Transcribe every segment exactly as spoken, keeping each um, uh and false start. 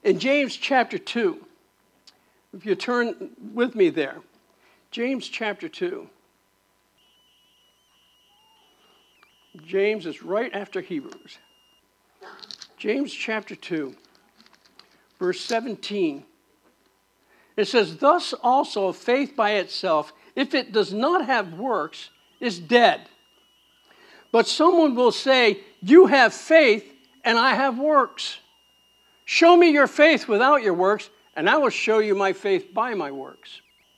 In James chapter two, if you turn with me there, James chapter two. James is right after Hebrews. James chapter two, verse seventeen. It says, thus also faith by itself, if it does not have works, is dead. But someone will say, you have faith and I have works. Show me your faith without your works, and I will show you my faith by my works.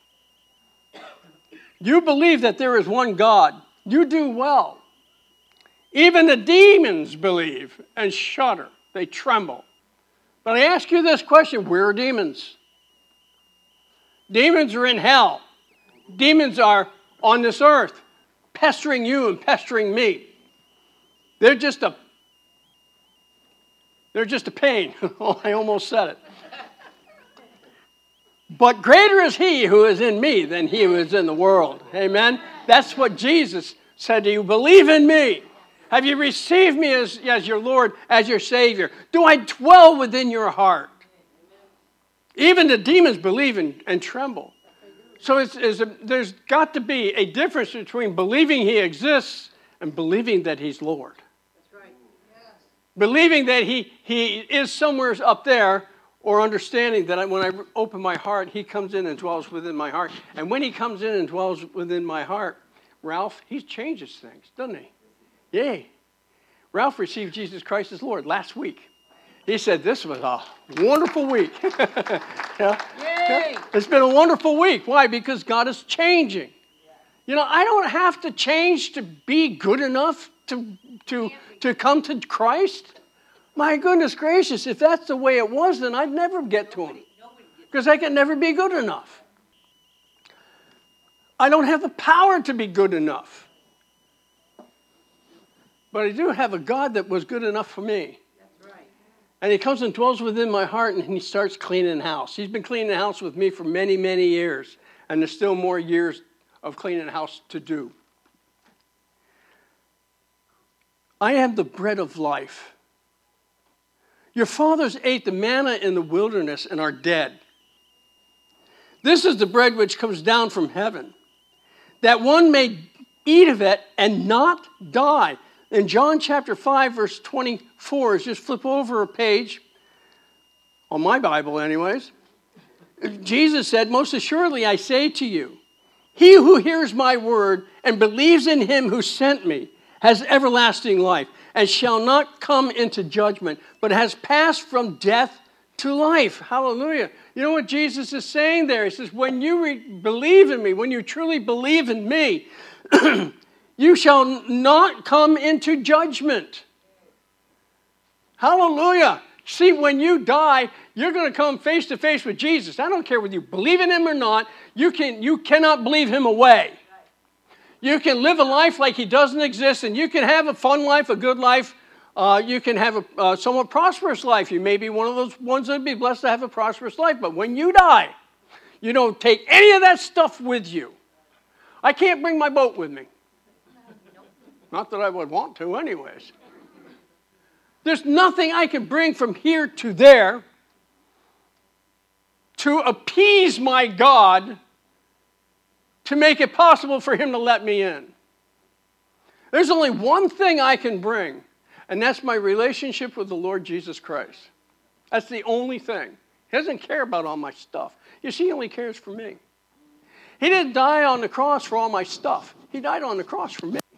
You believe that there is one God. You do well. Even the demons believe and shudder. They tremble. But I ask you this question, where are demons? Demons are in hell. Demons are on this earth, pestering you and pestering me. They're just a, they're just a pain. Oh, I almost said it. But greater is he who is in me than he who is in the world. Amen? That's what Jesus said to you. Believe in me. Have you received me as, as your Lord, as your Savior? Do I dwell within your heart? Even the demons believe and, and tremble. So it's, it's a, there's got to be a difference between believing he exists and believing that he's Lord. That's right. Yes. Believing that he, he is somewhere up there, or understanding that I, when I open my heart, he comes in and dwells within my heart. And when he comes in and dwells within my heart, Ralph, he changes things, doesn't he? Yay. Ralph received Jesus Christ as Lord last week. He said this was a wonderful week. yeah. Yeah. It's been a wonderful week. Why? Because God is changing. You know, I don't have to change to be good enough to, to, to come to Christ. My goodness gracious, if that's the way it was, then I'd never get to him. Because I could never be good enough. I don't have the power to be good enough. But I do have a God that was good enough for me. That's right. And he comes and dwells within my heart and he starts cleaning house. He's been cleaning the house with me for many, many years. And there's still more years of cleaning the house to do. I am the bread of life. Your fathers ate the manna in the wilderness and are dead. This is the bread which comes down from heaven, that one may eat of it and not die. In John chapter five, verse twenty-four, just flip over a page, on my Bible anyways. Jesus said, most assuredly I say to you, he who hears my word and believes in him who sent me has everlasting life, and shall not come into judgment, but has passed from death to life. Hallelujah. You know what Jesus is saying there? He says, when you re- believe in me, when you truly believe in me, you shall not come into judgment. Hallelujah. See, when you die, you're going to come face to face with Jesus. I don't care whether you believe in him or not. You can, you cannot believe him away. You can live a life like he doesn't exist, and you can have a fun life, a good life. Uh, you can have a uh, somewhat prosperous life. You may be one of those ones that would be blessed to have a prosperous life. But when you die, you don't take any of that stuff with you. I can't bring my boat with me. Not that I would want to anyways. There's nothing I can bring from here to there to appease my God to make it possible for him to let me in. There's only one thing I can bring, and that's my relationship with the Lord Jesus Christ. That's the only thing. He doesn't care about all my stuff. You see, he only cares for me. He didn't die on the cross for all my stuff. He died on the cross for me.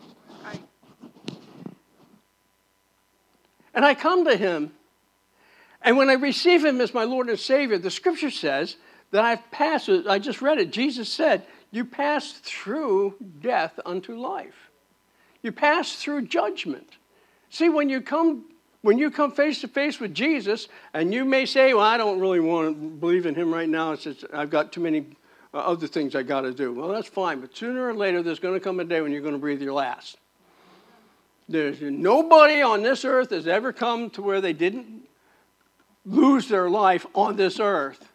And I come to him, and when I receive him as my Lord and Savior, the scripture says that I've passed, I just read it, Jesus said, you pass through death unto life. You pass through judgment. See, when you come when you come face to face with Jesus, and you may say, well, I don't really want to believe in him right now. It's just, I've got too many uh, other things I got to do. Well, that's fine, but sooner or later, there's going to come a day when you're going to breathe your last. There's nobody on this earth has ever come to where they didn't lose their life on this earth.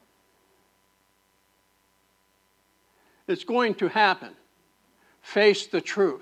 It's going to happen. Face the truth.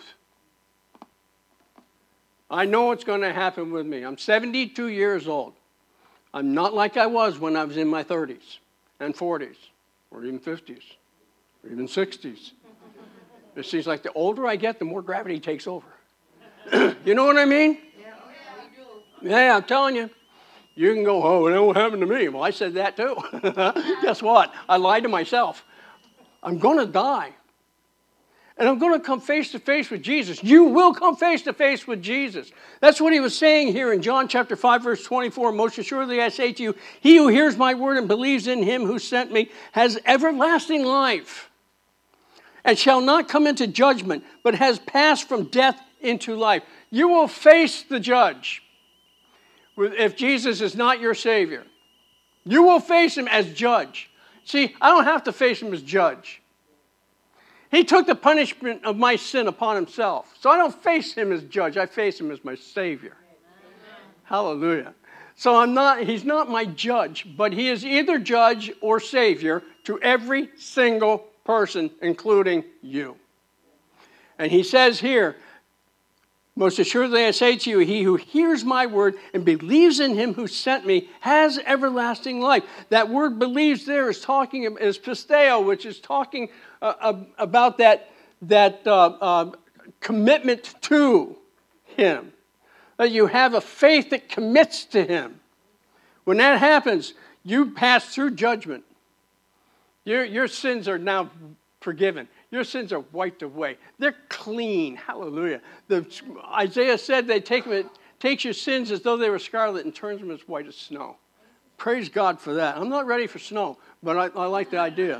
I know it's going to happen with me. I'm seventy-two years old. I'm not like I was when I was in my thirties and forties or even fifties or even sixties. It seems like the older I get, the more gravity takes over. You know what I mean? Yeah, we do. Yeah, I'm telling you. You can go, oh, that won't happen to me. Well, I said that too. Guess what? I lied to myself. I'm going to die. And I'm going to come face to face with Jesus. You will come face to face with Jesus. That's what he was saying here in John chapter five, verse twenty-four. Most assuredly I say to you, he who hears my word and believes in him who sent me has everlasting life and shall not come into judgment, but has passed from death into life. You will face the judge if Jesus is not your Savior. You will face him as judge. See, I don't have to face him as judge. He took the punishment of my sin upon himself. So I don't face him as judge. I face him as my Savior. Amen. Hallelujah. So I'm not, he's not my judge, but he is either judge or Savior to every single person, including you. And he says here, most assuredly I say to you, he who hears my word and believes in him who sent me has everlasting life. That word believes there is talking, is pisteo, which is talking uh, about that, that uh, uh, commitment to him. That you have a faith that commits to him. When that happens, you pass through judgment. Your, your sins are now forgiven. Your sins are wiped away. They're clean. Hallelujah. The, Isaiah said they take them, it takes your sins as though they were scarlet and turns them as white as snow. Praise God for that. I'm not ready for snow, but I, I like the idea.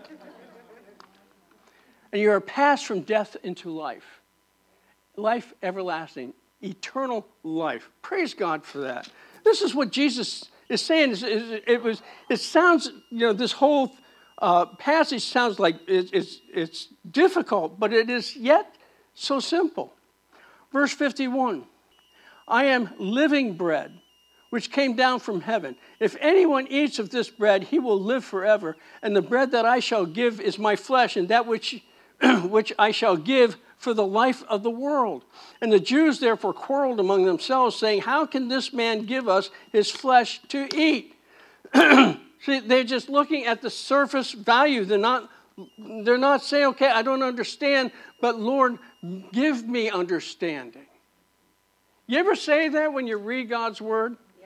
And you are passed from death into life. Life everlasting. Eternal life. Praise God for that. This is what Jesus is saying. It, was, it sounds, you know, this whole Uh, passage sounds like it, it's, it's difficult, but it is yet so simple. Verse fifty-one, I am living bread, which came down from heaven. If anyone eats of this bread, he will live forever. And the bread that I shall give is my flesh, and that which, which I shall give for the life of the world. And the Jews therefore quarreled among themselves, saying, how can this man give us his flesh to eat? See, they're just looking at the surface value. They're not, they're not saying, okay, I don't understand, but Lord, give me understanding. You ever say that when you read God's word? Yes.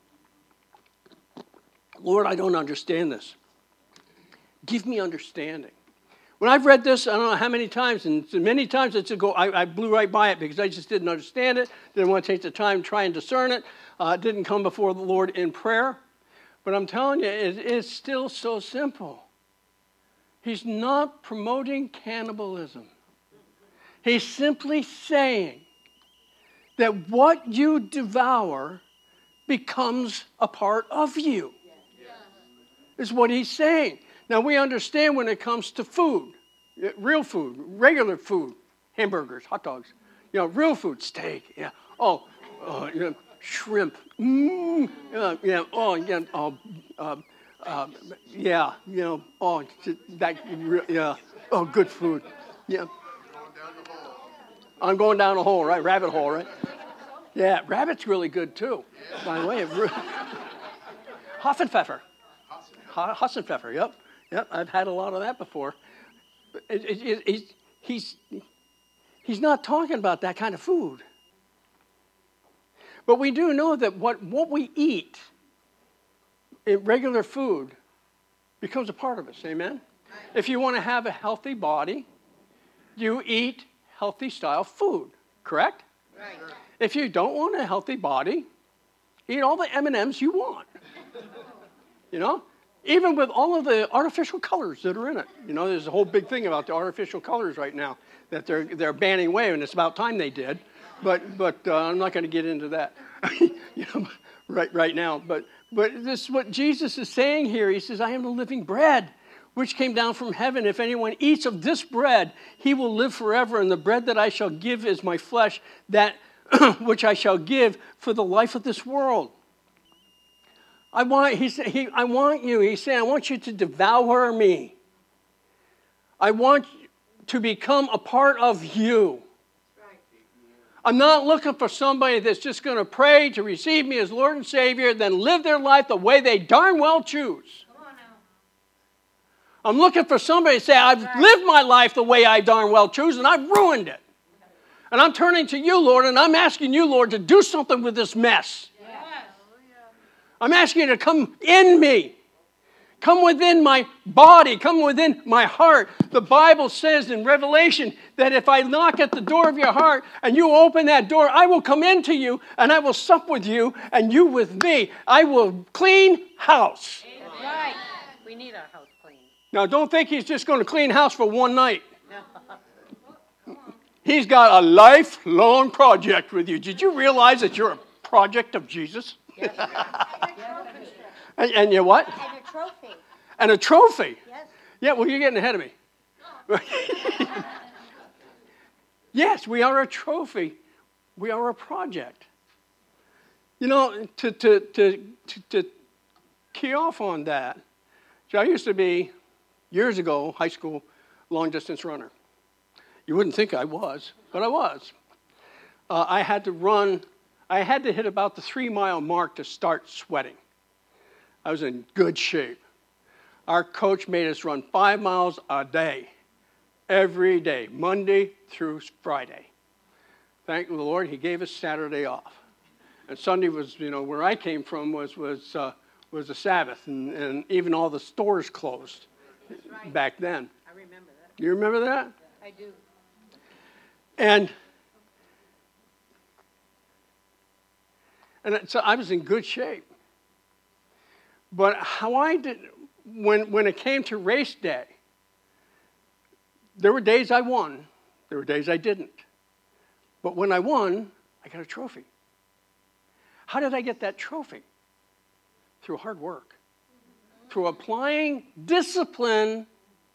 Lord, I don't understand this. Give me understanding. When I've read this, I don't know how many times, and many times it's a go, I, I blew right by it because I just didn't understand it, didn't want to take the time to try and discern it, uh, didn't come before the Lord in prayer. But I'm telling you, it, it's still so simple. He's not promoting cannibalism. He's simply saying that what you devour becomes a part of you. Yes. Is what he's saying. Now, we understand when it comes to food, real food, regular food, hamburgers, hot dogs, you know, real food, steak, yeah. Oh, oh you know, shrimp, mm, uh, yeah, oh, yeah, oh, uh, uh, yeah, you know, oh, that, yeah, oh, good food, yeah. I'm going down a hole, right? Rabbit hole, right? Yeah, rabbit's really good too. By the way, Hassenpfeffer, Hassenpfeffer, yep, yep. I've had a lot of that before. It, it, it, it, he's he's not talking about that kind of food. But we do know that what, what we eat in regular food becomes a part of us, amen? If you want to have a healthy body, you eat healthy style food, correct? Right. If you don't want a healthy body, eat all the M and M's you want. You know? Even with all of the artificial colors that are in it. You know, there's a whole big thing about the artificial colors right now that they're they're banning away, and it's about time they did. But but uh, I'm not going to get into that, you know, right right now. But but this is what Jesus is saying here. He says, "I am the living bread, which came down from heaven. If anyone eats of this bread, he will live forever. And the bread that I shall give is my flesh, that which I shall give for the life of this world." I want he said he I want you. He's saying, I want you to devour me. I want to become a part of you. I'm not looking for somebody that's just going to pray to receive me as Lord and Savior, then live their life the way they darn well choose. Come on now. I'm looking for somebody to say, I've lived my life the way I darn well choose, and I've ruined it. And I'm turning to you, Lord, and I'm asking you, Lord, to do something with this mess. Yes. I'm asking you to come in me. Come within my body. Come within my heart. The Bible says in Revelation that if I knock at the door of your heart and you open that door, I will come into you and I will sup with you and you with me. I will clean house. That's right. We need our house clean. Now, don't think he's just going to clean house for one night. He's got a lifelong project with you. Did you realize that you're a project of Jesus? Yes. and, and you what? And a trophy. And a trophy. Yes. Yeah, well, you're getting ahead of me. Yes, we are a trophy. We are a project. You know, to, to, to, to, to key off on that, so I used to be, years ago, high school, long-distance runner. You wouldn't think I was, but I was. Uh, I had to run, I had to hit about the three-mile mark to start sweating. I was in good shape. Our coach made us run five miles a day, every day, Monday through Friday. Thank the Lord, he gave us Saturday off. And Sunday was, you know, where I came from was was uh, was a Sabbath, and, and even all the stores closed Right. back then. I remember that. You remember that? I do. And and so I was in good shape. But how I did, when when it came to race day, there were days I won, there were days I didn't. But when I won, I got a trophy. How did I get that trophy? Through hard work. Through applying discipline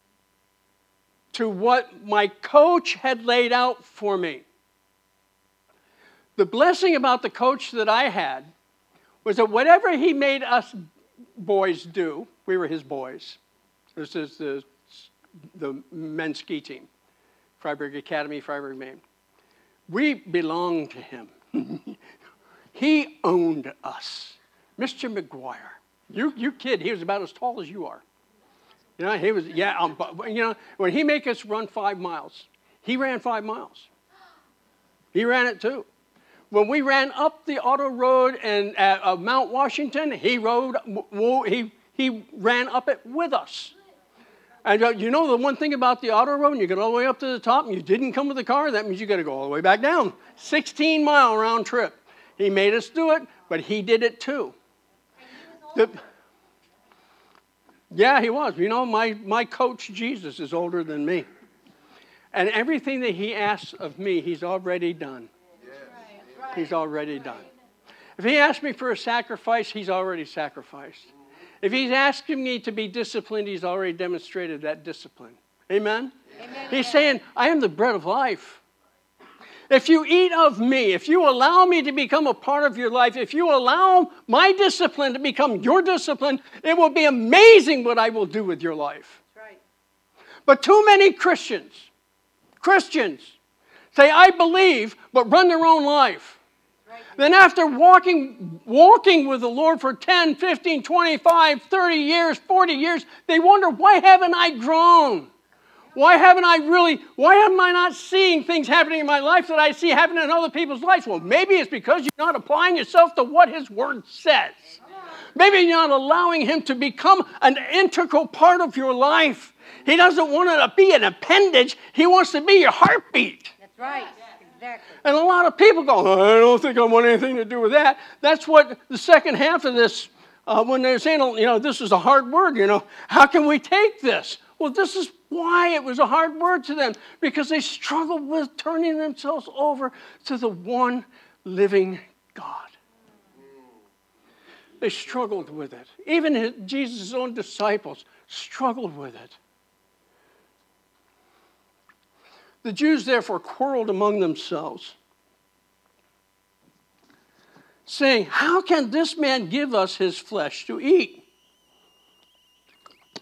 to what my coach had laid out for me. The blessing about the coach that I had was that whatever he made us boys do, we were his boys. This is the, the men's ski team, Freiburg Academy, Freiburg, Maine. We belonged to him. He owned us. Mister McGuire, you you kid, he was about as tall as you are. You know, he was, yeah, um, but, you know, when he made us run five miles, he ran five miles. He ran it too. When we ran up the auto road and at uh, Mount Washington, he rode, he he ran up it with us. And uh, you know the one thing about the auto road, you get all the way up to the top and you didn't come with the car, that means you got to go all the way back down. sixteen mile round trip. He made us do it, but he did it too. The, yeah, he was. You know, my, my coach, Jesus, is older than me. And everything that he asks of me, he's already done. He's already done. If he asks me for a sacrifice, he's already sacrificed. If he's asking me to be disciplined, he's already demonstrated that discipline. Amen? Amen? He's saying, I am the bread of life. If you eat of me, if you allow me to become a part of your life, if you allow my discipline to become your discipline, it will be amazing what I will do with your life. That's right. But too many Christians, Christians, say, I believe, but run their own life. Right. Then after walking, walking with the Lord for ten, fifteen, twenty-five, thirty years, forty years, they wonder, why haven't I grown? Why haven't I really, why am I not seeing things happening in my life that I see happening in other people's lives? Well, maybe it's because you're not applying yourself to what His Word says. Maybe you're not allowing Him to become an integral part of your life. He doesn't want it to be an appendage. He wants to be your heartbeat. That's right. Exactly. And a lot of people go, oh, I don't think I want anything to do with that. That's what the second half of this, uh, when they're saying, you know, this is a hard word, you know, how can we take this? Well, this is why it was a hard word to them, because they struggled with turning themselves over to the one living God. They struggled with it. Even his, Jesus' own disciples struggled with it. The Jews therefore quarreled among themselves, saying, how can this man give us his flesh to eat?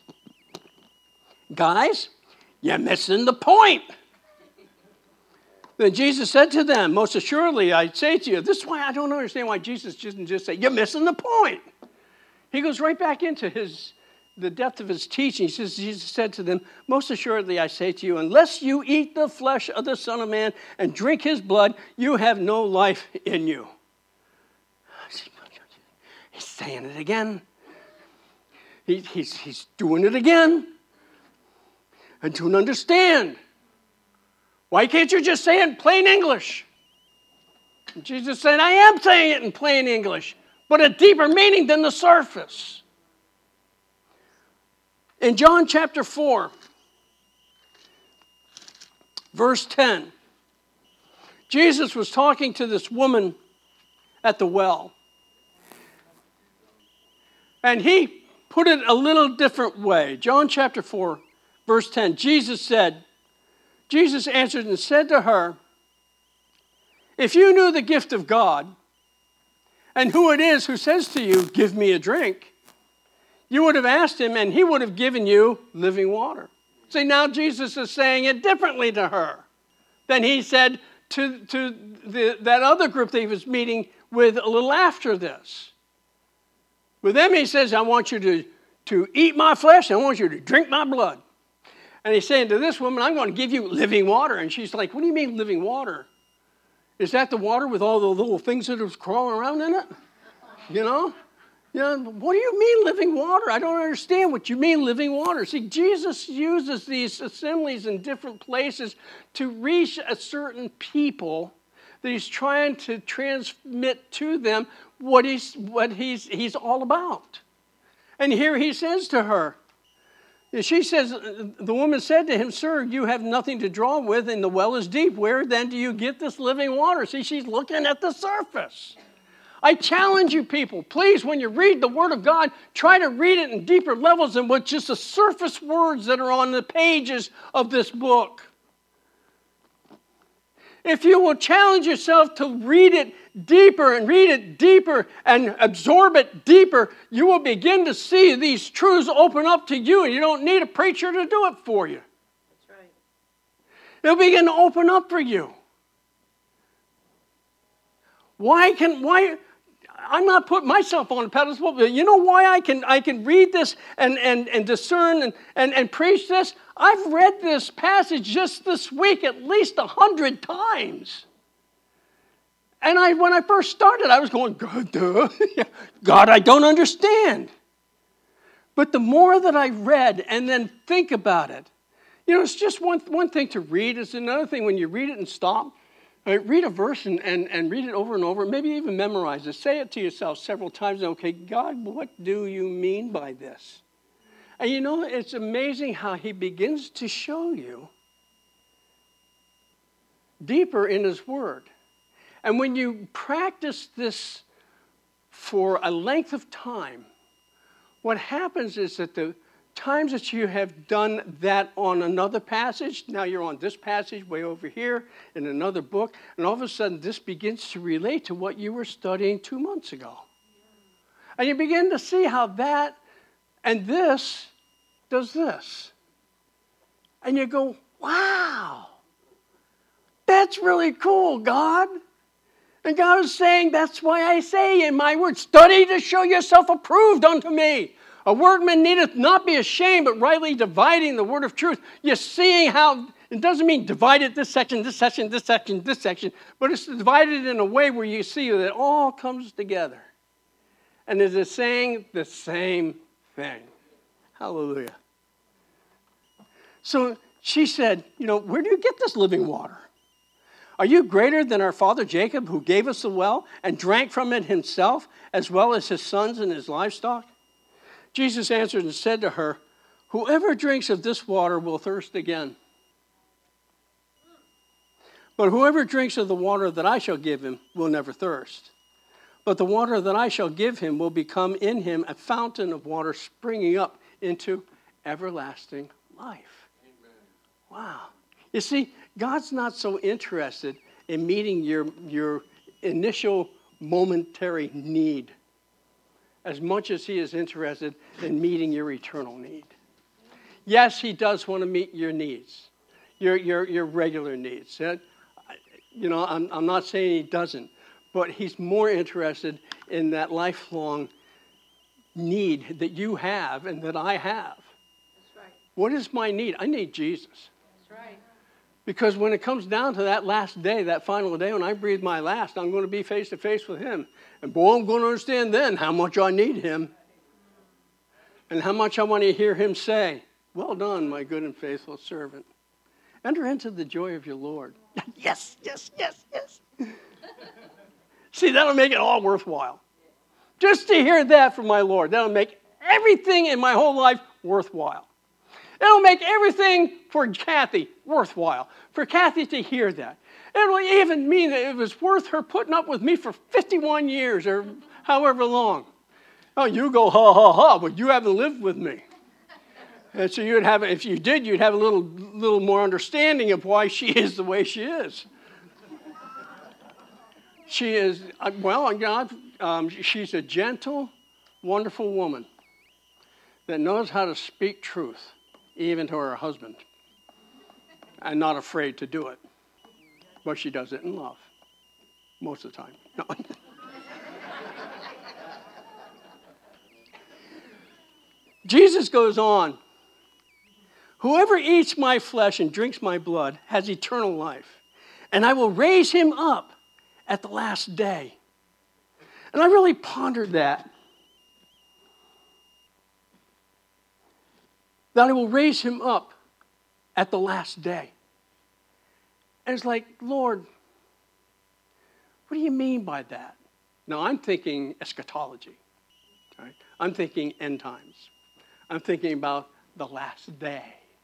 Guys, you're missing the point. Then Jesus said to them, most assuredly, I say to you, this is why I don't understand why Jesus didn't just say, you're missing the point. He goes right back into his the depth of his teaching. He says, Jesus said to them, most assuredly, I say to you, unless you eat the flesh of the Son of Man and drink his blood, you have no life in you. He's saying it again. He, he's, he's doing it again. I don't understand. Why can't you just say it in plain English? And Jesus said, I am saying it in plain English, but a deeper meaning than the surface. In John chapter four, verse ten, Jesus was talking to this woman at the well. And he put it a little different way. John chapter four, verse ten, Jesus said, Jesus answered and said to her, if you knew the gift of God and who it is who says to you, give me a drink, you would have asked him and he would have given you living water. See, now Jesus is saying it differently to her than he said to, to the, that other group that he was meeting with a little after this. With them, he says, I want you to, to eat my flesh, and I want you to drink my blood. And he's saying to this woman, I'm going to give you living water. And she's like, what do you mean living water? Is that the water with all the little things that are crawling around in it? You know? You know, what do you mean living water? I don't understand what you mean living water. See, Jesus uses these assemblies in different places to reach a certain people that he's trying to transmit to them what he's what he's he's all about. And here he says to her, she says, the woman said to him, sir, you have nothing to draw with, and the well is deep. Where then do you get this living water? See, she's looking at the surface. I challenge you people, please, when you read the Word of God, try to read it in deeper levels than what just the surface words that are on the pages of this book. If you will challenge yourself to read it deeper and read it deeper and absorb it deeper, you will begin to see these truths open up to you, and you don't need a preacher to do it for you. That's right. They'll begin to open up for you. Why can, why, I'm not putting myself on a pedestal, but you know why I can I can read this and, and, and discern and, and, and preach this? I've read this passage just this week at least a hundred times. And I, when I first started, I was going, God, duh. God, I don't understand. But the more that I read and then think about it, you know, it's just one, one thing to read. It's another thing when you read it and stop. Right, read a verse and, and, and read it over and over. Maybe even memorize it. Say it to yourself several times. Okay, God, what do you mean by this? And you know, it's amazing how he begins to show you deeper in his word. And when you practice this for a length of time, what happens is that the times that you have done that on another passage, now you're on this passage way over here in another book, and all of a sudden this begins to relate to what you were studying two months ago. And you begin to see how that and this does this. And you go, wow, that's really cool, God. And God is saying, that's why I say in my word, study to show yourself approved unto me. A workman needeth not be ashamed, but rightly dividing the word of truth. You're seeing how, it doesn't mean divided this section, this section, this section, this section, but it's divided in a way where you see that it all comes together. And it is saying the same thing. Hallelujah. So she said, you know, where do you get this living water? Are you greater than our father Jacob, who gave us the well and drank from it himself, as well as his sons and his livestock? Jesus answered and said to her, whoever drinks of this water will thirst again. But whoever drinks of the water that I shall give him will never thirst. But the water that I shall give him will become in him a fountain of water springing up into everlasting life. Amen. Wow. You see, God's not so interested in meeting your, your initial momentary need as much as he is interested in meeting your eternal need. Yes, he does want to meet your needs, your, your, your regular needs. you know, I'm, I'm not saying he doesn't, but he's more interested in that lifelong need that you have and that I have. That's right. What is my need? I need Jesus. That's right. Because when it comes down to that last day, that final day, when I breathe my last, I'm going to be face to face with him. And boy, I'm going to understand then how much I need him. And how much I want to hear him say, well done, my good and faithful servant. Enter into the joy of your Lord. Yes, yes, yes, yes. See, that'll make it all worthwhile. Just to hear that from my Lord, that'll make everything in my whole life worthwhile. It'll make everything for Kathy worthwhile. For Kathy to hear that. It'll even mean that it was worth her putting up with me for fifty-one years or however long. Oh, you go, ha, ha, ha, but you haven't lived with me. And so you'd have, if you did, you'd have a little, little more understanding of why she is the way she is. She is, well, God, um, she's a gentle, wonderful woman that knows how to speak truth, even to her husband, and not afraid to do it. But she does it in love, most of the time. No. Jesus goes on, whoever eats my flesh and drinks my blood has eternal life, and I will raise him up at the last day. And I really pondered that. That I will raise him up at the last day. And it's like, Lord, what do you mean by that? Now, I'm thinking eschatology. Right? I'm thinking end times. I'm thinking about the last day.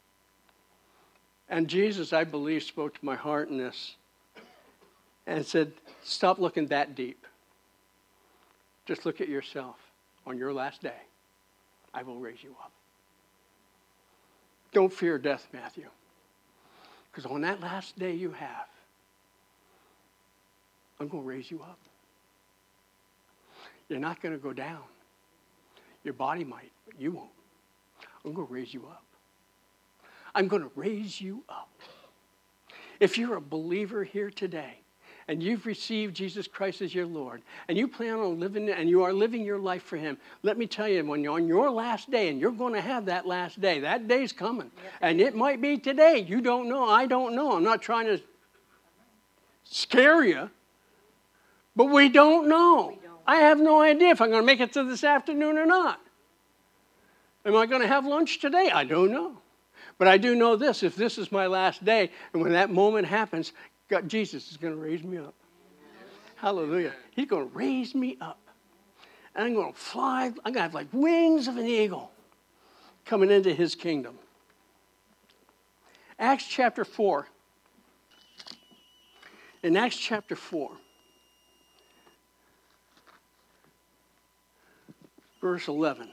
And Jesus, I believe, spoke to my heart in this and said, stop looking that deep. Just look at yourself. On your last day, I will raise you up. Don't fear death, Matthew. Because on that last day you have, I'm going to raise you up. You're not going to go down. Your body might, but you won't. I'm going to raise you up. I'm going to raise you up. If you're a believer here today, and you've received Jesus Christ as your Lord, and you plan on living, and you are living your life for him, let me tell you, when you're on your last day, and you're going to have that last day, that day's coming. Yep. And it might be today. You don't know. I don't know. I'm not trying to scare you, but we don't know. We don't. I have no idea if I'm going to make it to this afternoon or not. Am I going to have lunch today? I don't know. But I do know this. If this is my last day, and when that moment happens, God, Jesus is going to raise me up. Hallelujah. He's going to raise me up. And I'm going to fly. I'm going to have like wings of an eagle coming into his kingdom. Acts chapter four. In Acts chapter four, verse eleven.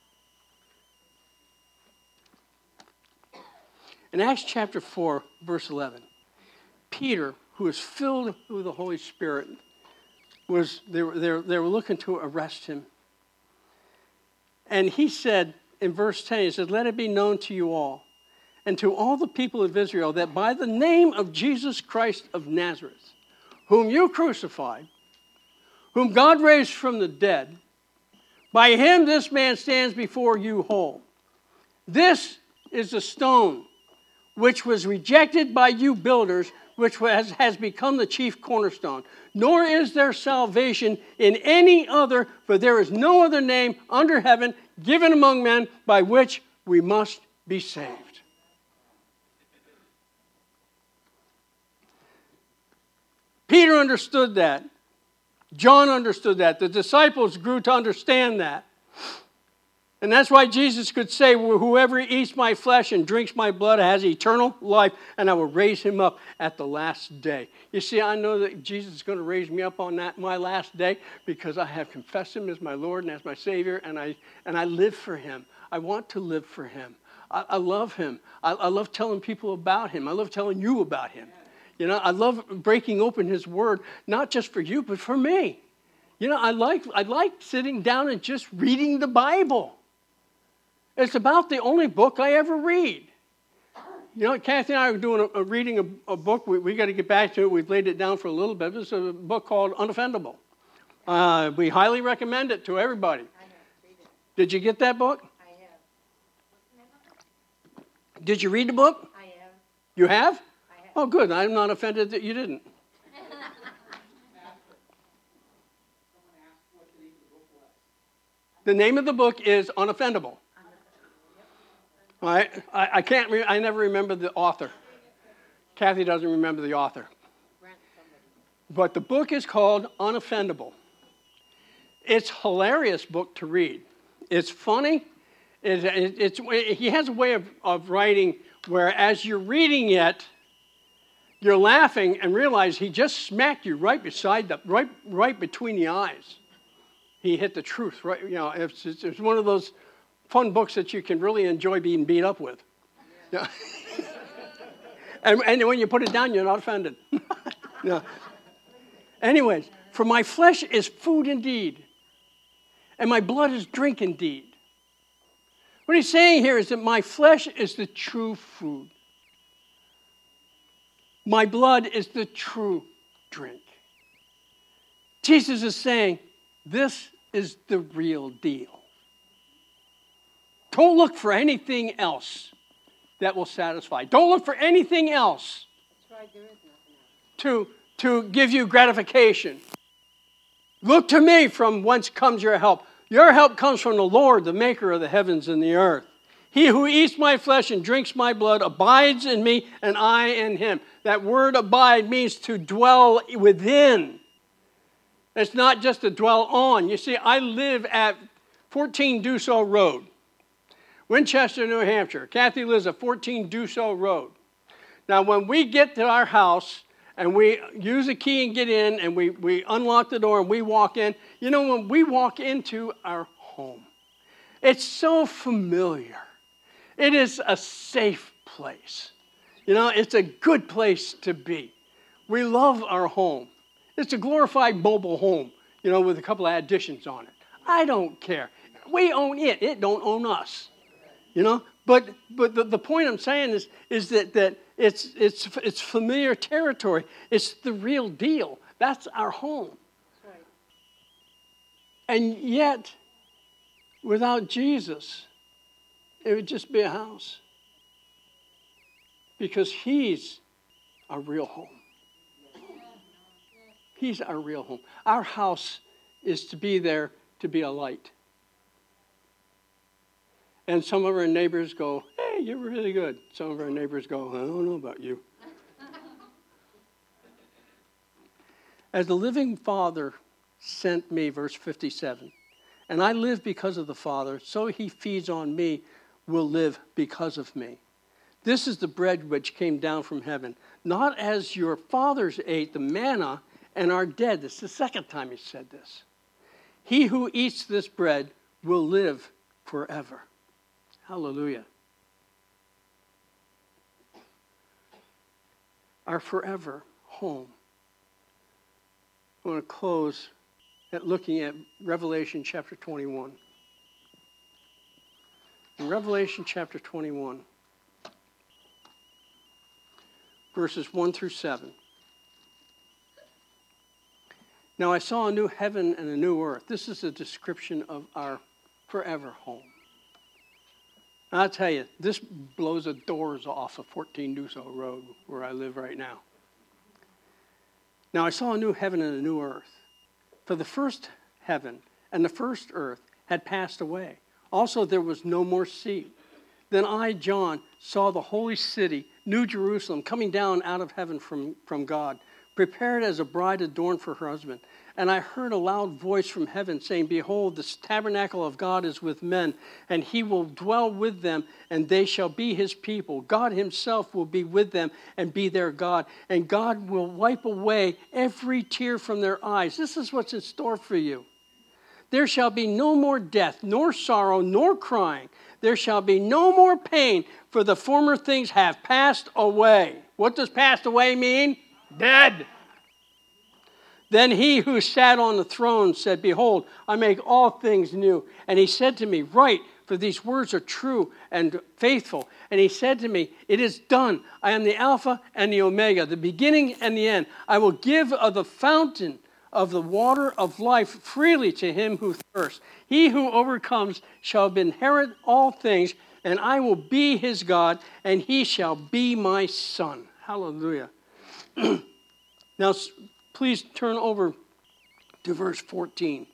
In Acts chapter four, verse eleven, Peter, who was filled with the Holy Spirit, was they were, they were, they were looking to arrest him. And he said, in verse ten, he said, let it be known to you all, and to all the people of Israel, that by the name of Jesus Christ of Nazareth, whom you crucified, whom God raised from the dead, by him this man stands before you whole. This is the stone which was rejected by you builders, which has, has become the chief cornerstone. Nor is there salvation in any other, for there is no other name under heaven given among men by which we must be saved. Peter understood that. John understood that. The disciples grew to understand that. And that's why Jesus could say, whoever eats my flesh and drinks my blood has eternal life, and I will raise him up at the last day. You see, I know that Jesus is going to raise me up on that my last day because I have confessed him as my Lord and as my Savior, and I and I live for him. I want to live for him. I, I love him. I, I love telling people about him. I love telling you about him. You know, I love breaking open his word, not just for you, but for me. You know, I like I like sitting down and just reading the Bible. It's about the only book I ever read. You know, Kathy and I are doing a, a reading a, a book. We, we got to get back to it. We've laid it down for a little bit. It's a book called Unoffendable. Uh, we highly recommend it to everybody. I have. Read it. Did you get that book? I have. Did you read the book? I have. You have? I have. Oh, good. I'm not offended that you didn't. The name of the book is Unoffendable. All right? I, I can't. Re- I never remember the author. Kathy doesn't remember the author. But the book is called Unoffendable. It's a hilarious book to read. It's funny. It, it, it's, it, he has a way of, of writing where as you're reading it, you're laughing and realize he just smacked you right beside the right right between the eyes. He hit the truth, right? You know, it's, it's, it's one of those fun books that you can really enjoy being beat up with. Yeah. and, and when you put it down, you're not offended. Yeah. Anyways, for my flesh is food indeed, and my blood is drink indeed. What he's saying here is that my flesh is the true food. My blood is the true drink. Jesus is saying, this is the real deal. Don't look for anything else that will satisfy. Don't look for anything else That's right, there is nothing else. to, to give you gratification. Look to me from whence comes your help. Your help comes from the Lord, the maker of the heavens and the earth. He who eats my flesh and drinks my blood abides in me, and I in him. That word abide means to dwell within. It's not just to dwell on. You see, I live at fourteen Duso Road, Winchester, New Hampshire. Kathy lives at fourteen Duso Road. Now, when we get to our house and we use a key and get in and we, we unlock the door and we walk in, you know, when we walk into our home, it's so familiar. It is a safe place. You know, it's a good place to be. We love our home. It's a glorified mobile home, you know, with a couple of additions on it. I don't care. We own it. It don't own us. You know? But but the, the point I'm saying is, is that, that it's it's it's familiar territory. It's the real deal. That's our home. That's right. And yet, without Jesus, it would just be a house. Because he's our real home. He's our real home. Our house is to be there to be a light. And some of our neighbors go, hey, you're really good. Some of our neighbors go, I don't know about you. As the living Father sent me, verse fifty-seven, and I live because of the Father, so he feeds on me, will live because of me. This is the bread which came down from heaven, not as your fathers ate the manna and are dead. This is the second time he said this. He who eats this bread will live forever. Hallelujah. Our forever home. I want to close at looking at Revelation chapter twenty-one. In Revelation chapter twenty-one, verses one through seven. Now I saw a new heaven and a new earth. This is a description of our forever home. And I'll tell you, this blows the doors off of fourteen Duso Road, where I live right now. Now I saw a new heaven and a new earth. For the first heaven and the first earth had passed away. Also there was no more sea. Then I, John, saw the holy city, New Jerusalem, coming down out of heaven from, from God, prepared as a bride adorned for her husband. And I heard a loud voice from heaven saying, behold, this tabernacle of God is with men, and he will dwell with them, and they shall be his people. God himself will be with them and be their God. And God will wipe away every tear from their eyes. This is what's in store for you. There shall be no more death, nor sorrow, nor crying. There shall be no more pain, for the former things have passed away. What does passed away mean? Dead. Then he who sat on the throne said, behold, I make all things new. And he said to me, write, for these words are true and faithful. And he said to me, it is done. I am the Alpha and the Omega, the beginning and the end. I will give of the fountain of the water of life freely to him who thirsts. He who overcomes shall inherit all things, and I will be his God, and he shall be my son. Hallelujah. Now, please turn over to verse fourteen.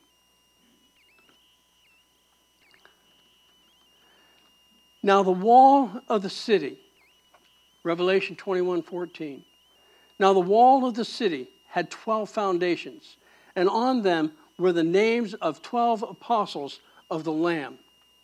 Now the wall of the city, Revelation twenty-one fourteen. Now the wall of the city had twelve foundations, and on them were the names of twelve apostles of the Lamb.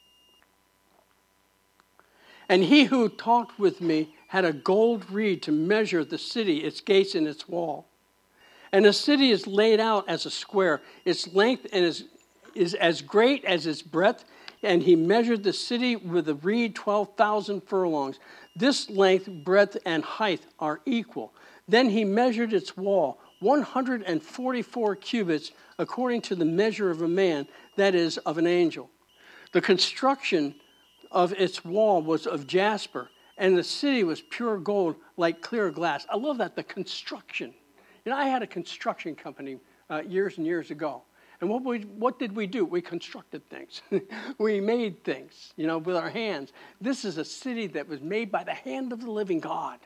And he who talked with me had a gold reed to measure the city, its gates, and its wall. And the city is laid out as a square. Its length and is, is as great as its breadth. And he measured the city with a reed twelve thousand furlongs. This length, breadth, and height are equal. Then he measured its wall, one hundred forty-four cubits, according to the measure of a man, that is, of an angel. The construction of its wall was of jasper, and the city was pure gold, like clear glass. I love that, the construction. You know, I had a construction company uh, years and years ago. And what we, what did we do? We constructed things. We made things, you know, with our hands. This is a city that was made by the hand of the living God.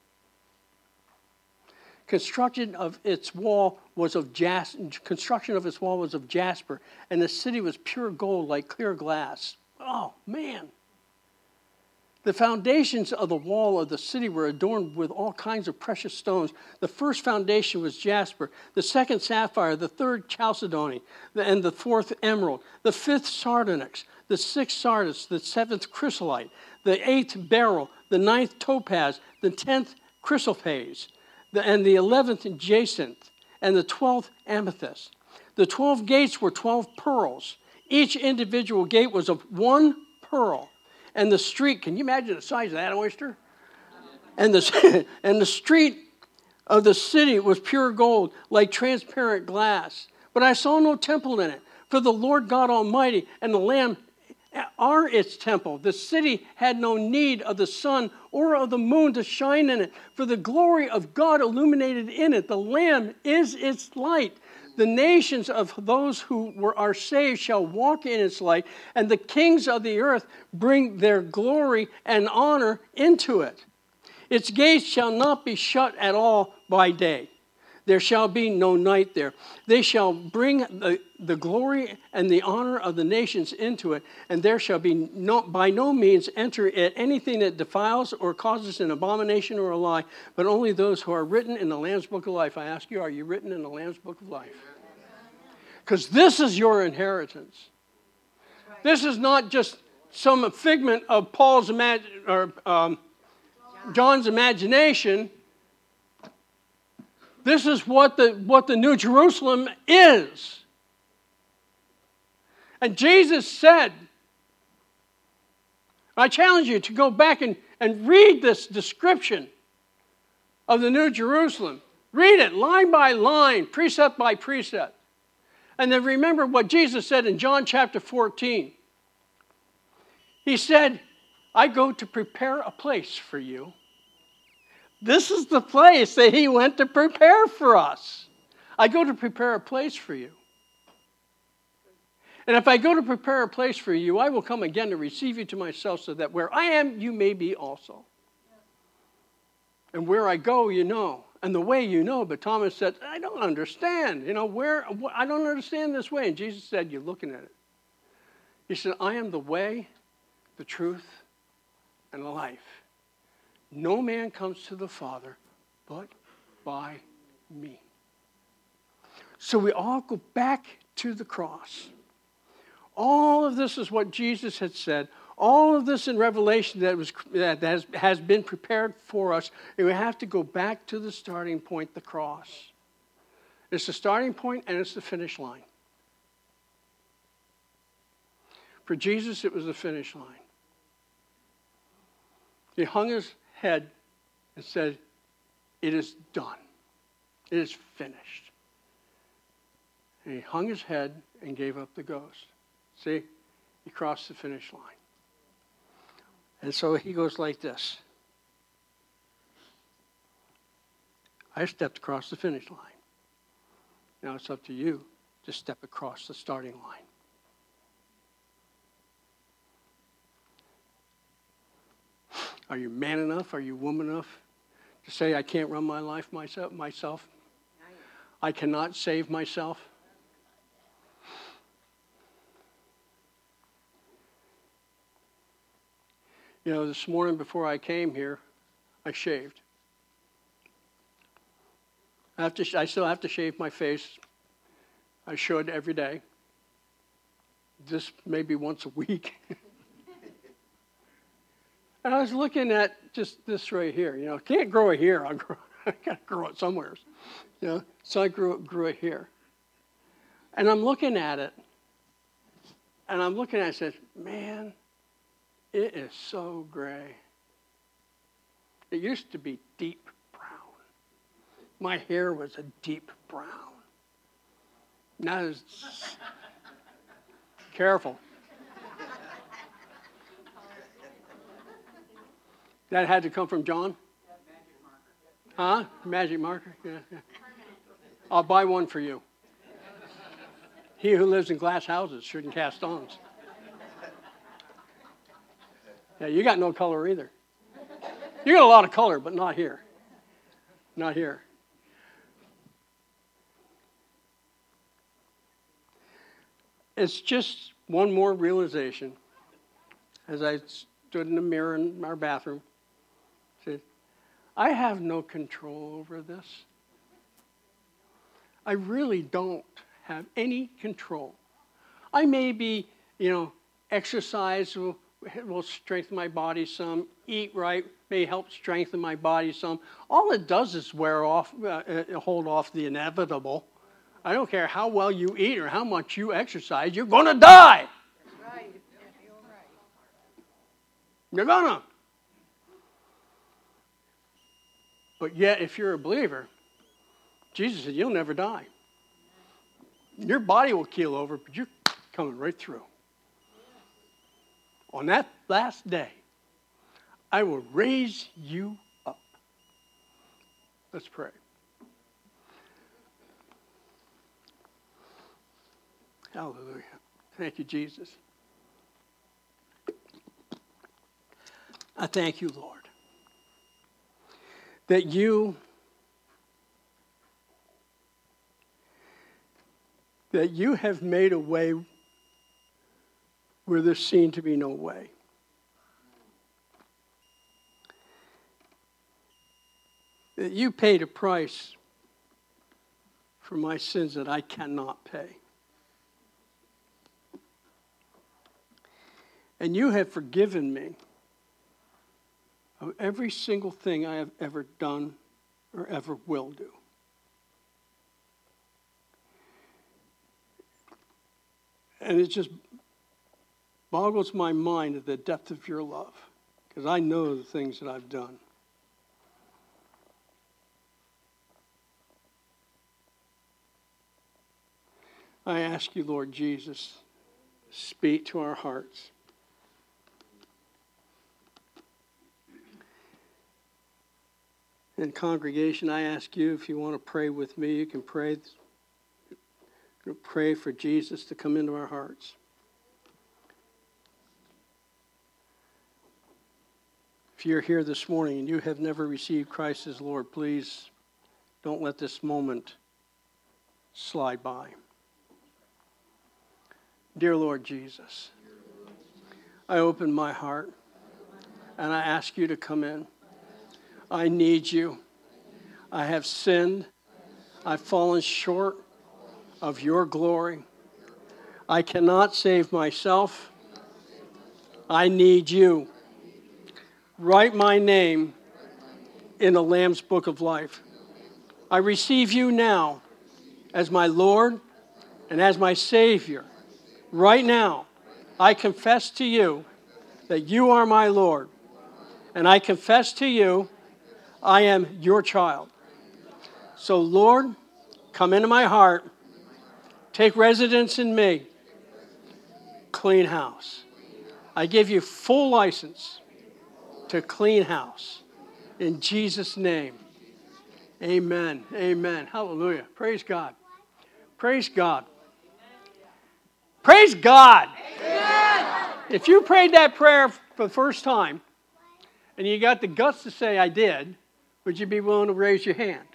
Construction of its wall was of jas- construction of its wall was of jasper, and the city was pure gold, like clear glass. Oh man! The foundations of the wall of the city were adorned with all kinds of precious stones. The first foundation was jasper, the second sapphire, the third chalcedony, and the fourth emerald, the fifth sardonyx, the sixth sardis, the seventh chrysolite, the eighth beryl, the ninth topaz, the tenth chrysoprase, and the eleventh jacinth, and the twelfth amethyst. The twelve gates were twelve pearls. Each individual gate was of one pearl. And the street, can you imagine the size of that oyster? And the, and the street of the city was pure gold, like transparent glass. But I saw no temple in it, for the Lord God Almighty and the Lamb are its temple. The city had no need of the sun or of the moon to shine in it, for the glory of God illuminated in it. The Lamb is its light. The nations of those who were, are saved shall walk in its light, and the kings of the earth bring their glory and honor into it. Its gates shall not be shut at all by day. There shall be no night there. They shall bring the, the glory and the honor of the nations into it, and there shall be no, by no means enter it anything that defiles or causes an abomination or a lie, but only those who are written in the Lamb's Book of Life. I ask you, are you written in the Lamb's Book of Life? Because this is your inheritance. This is not just some figment of Paul's imag- or um, John's imagination. This is what the, what the New Jerusalem is. And Jesus said, I challenge you to go back and, and read this description of the New Jerusalem. Read it line by line, precept by precept. And then remember what Jesus said in John chapter fourteen. He said, I go to prepare a place for you. This is the place that he went to prepare for us. I go to prepare a place for you. And if I go to prepare a place for you, I will come again to receive you to myself, so that where I am, you may be also. And where I go, you know. And the way you know. But Thomas said, I don't understand. You know, where, I don't understand this way. And Jesus said, you're looking at it. He said, I am the way, the truth, and the life. No man comes to the Father but by me. So we all go back to the cross. All of this is what Jesus had said. All of this in Revelation that was that has, has been prepared for us. And we have to go back to the starting point, the cross. It's the starting point and it's the finish line. For Jesus, it was the finish line. He hung his head and said, it is done. It is finished. And he hung his head and gave up the ghost. See? He crossed the finish line. And so he goes like this. I stepped across the finish line. Now it's up to you to step across the starting line. Are you man enough? Are you woman enough to say, I can't run my life myself? myself? I cannot save myself? You know, this morning before I came here, I shaved. I have to. I still have to shave my face. I should every day. Just maybe once a week. And I was looking at just this right here. You know, can't grow it here. I'll grow, I got to grow it somewhere. You know, so I grew grew it here. And I'm looking at it, and I'm looking at it. I said, "Man, it is so gray. It used to be deep brown. My hair was a deep brown. Now it's careful." That had to come from John? Huh? Magic marker? Yeah, yeah. I'll buy one for you. He who lives in glass houses shouldn't cast stones. Yeah, you got no color either. You got a lot of color, but not here. Not here. It's just one more realization as I stood in the mirror in our bathroom. Said, I have no control over this. I really don't have any control. I may be, you know, exercise will, will strengthen my body some. Eat right may help strengthen my body some. All it does is wear off, uh, hold off the inevitable. I don't care how well you eat or how much you exercise, you're going to die. That's right. You're right. You're going to. But yet, if you're a believer, Jesus said, you'll never die. Your body will keel over, but you're coming right through. On that last day, I will raise you up. Let's pray. Hallelujah. Thank you, Jesus. I thank you, Lord, that you that you have made a way where there seemed to be no way. That you paid a price for my sins that I cannot pay. And you have forgiven me of every single thing I have ever done or ever will do. And it just boggles my mind at the depth of your love, because I know the things that I've done. I ask you, Lord Jesus, speak to our hearts. And congregation, I ask you, if you want to pray with me, you can pray. Pray for Jesus to come into our hearts. If you're here this morning and you have never received Christ as Lord, please don't let this moment slide by. Dear Lord Jesus, I open my heart and I ask you to come in. I need you. I have sinned. I've fallen short of your glory. I cannot save myself. I need you. Write my name in the Lamb's Book of Life. I receive you now as my Lord and as my Savior. Right now, I confess to you that you are my Lord. And I confess to you I am your child. So, Lord, come into my heart. Take residence in me. Clean house. I give you full license to clean house. In Jesus' name. Amen. Amen. Hallelujah. Praise God. Praise God. Praise God. Amen. If you prayed that prayer for the first time and you got the guts to say, I did, would you be willing to raise your hand?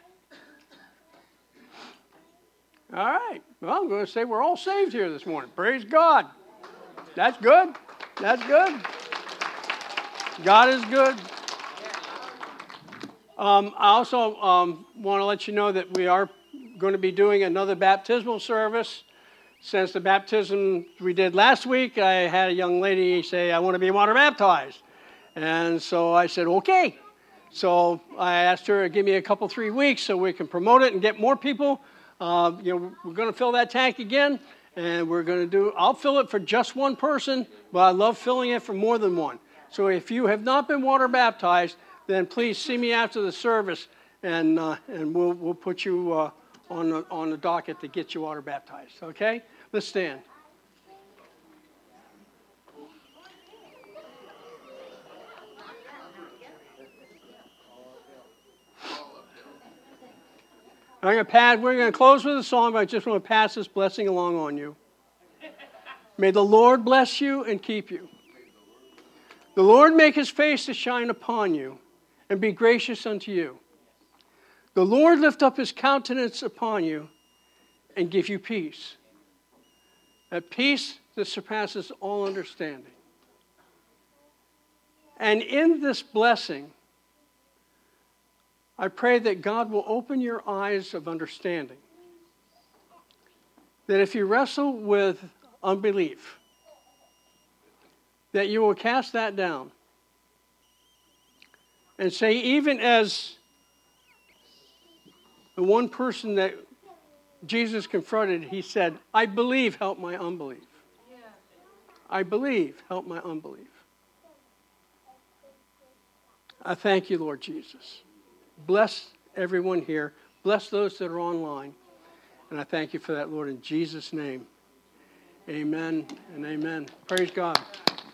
All right. Well, I'm going to say we're all saved here this morning. Praise God. That's good. That's good. God is good. Um, I also um, want to let you know that we are going to be doing another baptismal service. Since the baptism we did last week, I had a young lady say, I want to be water baptized. And so I said, okay. So I asked her to give me a couple, three weeks so we can promote it and get more people. Uh, you know, we're going to fill that tank again. And we're going to do, I'll fill it for just one person, but I love filling it for more than one. So if you have not been water baptized, then please see me after the service, and uh, and we'll we'll put you uh, on the, on the docket to get you water baptized. Okay? Let's stand. I'm going to pass, we're going to close with a song, but I just want to pass this blessing along on you. May the Lord bless you and keep you. The Lord make his face to shine upon you and be gracious unto you. The Lord lift up his countenance upon you and give you peace. A peace that surpasses all understanding. And in this blessing, I pray that God will open your eyes of understanding. That if you wrestle with unbelief, that you will cast that down and say, even as the one person that Jesus confronted, he said, I believe, help my unbelief. Yeah. I believe, help my unbelief. I thank you, Lord Jesus. Bless everyone here. Bless those that are online. And I thank you for that, Lord, in Jesus' name. Amen and amen. Praise God.